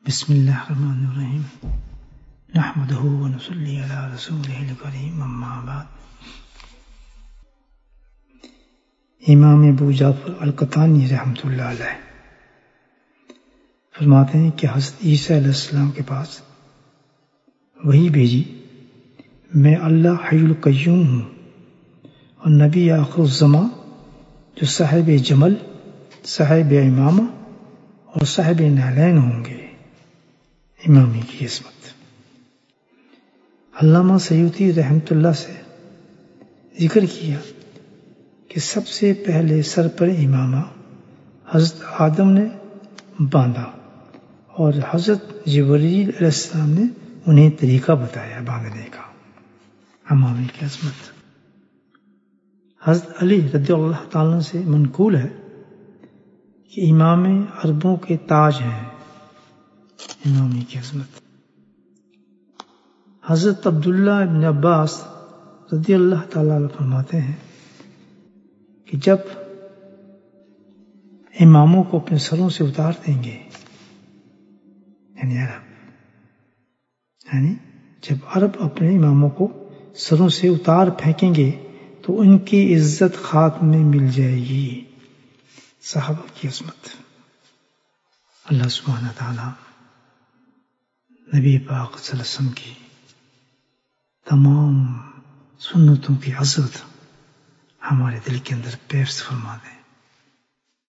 بسم اللہ الرحمن الرحیم نحمدہ ونصلی علی رسولہ الکریم اما بعد۔ امام ابو جعفر القطانی رحمۃ اللہ علیہ فرماتے ہیں کہ حضرت عیسیٰ علیہ السلام کے پاس وحی بھیجی، میں اللہ حی القیوم ہوں اور نبی آخر الزمان جو صاحب جمل، صاحب امامہ اور صاحب نعلین ہوں گے۔ امامی کی عظمت۔ علامہ سیوطی رحمۃ اللہ سے ذکر کیا کہ سب سے پہلے سر پر امامہ حضرت آدم نے باندھا اور حضرت جبرائیل علیہ السلام نے انہیں طریقہ بتایا باندھنے کا۔ امامی کی عظمت۔ حضرت علی رضی اللہ تعالیٰ سے منقول ہے کہ امام عربوں کے تاج ہیں۔ امامی کی عظمت۔ حضرت عبداللہ ابن عباس رضی اللہ تعالیٰ عنہ فرماتے ہیں کہ جب اماموں کو اپنے سروں سے اتار دیں گے، جب عرب اپنے اماموں کو سروں سے اتار پھینکیں گے تو ان کی عزت خاک میں مل جائے گی۔ صحابہ کی عظمت۔ اللہ سبحانہ تعالیٰ نبی پاک صلی اللہ علیہ وسلم کی تمام سنتوں کی عزت ہمارے دل کے اندر پیوست فرما دیں۔